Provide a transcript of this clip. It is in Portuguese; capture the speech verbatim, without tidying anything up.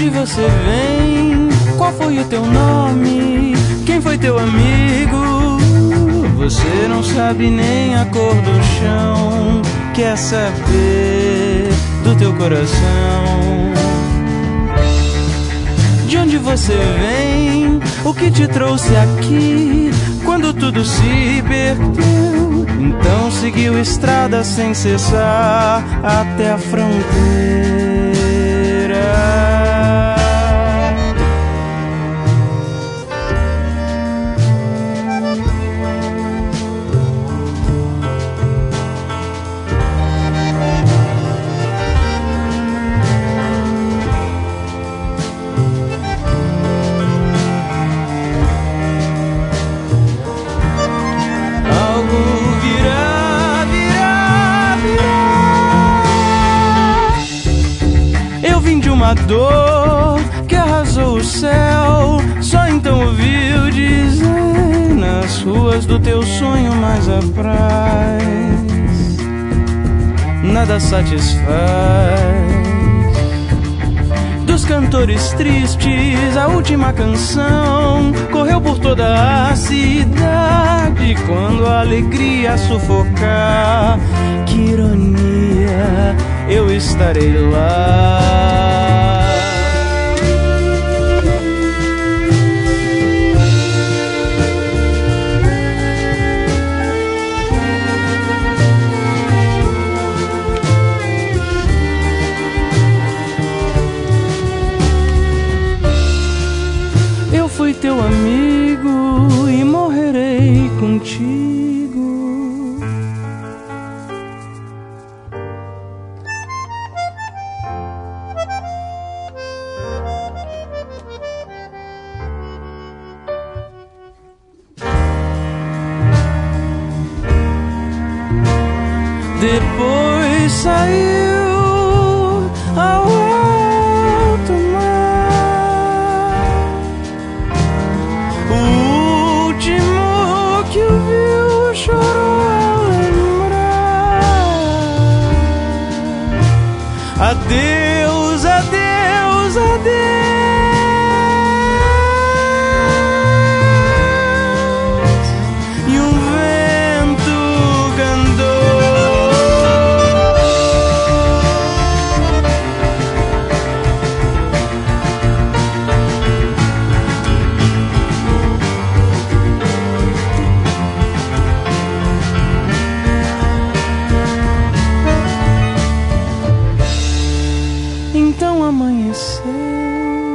onde você vem? Qual foi o teu nome? Quem foi teu amigo? Você não sabe nem a cor do chão. Quer saber do teu coração? De onde você vem? O que te trouxe aqui? Quando tudo se perdeu, então seguiu estrada sem cessar até a fronteira. Uma dor que arrasou o céu, só então ouviu dizer nas ruas do teu sonho mais apraz. Nada satisfaz. Dos cantores tristes, a última canção correu por toda a cidade. Quando a alegria sufocar, que ironia, eu estarei lá. Eu fui teu amigo e morrerei contigo. Depois saiu ao alto mar. O último que o viu chorou ao lembrar. Adeus, adeus, adeus. E um vento cantou. Então amanheceu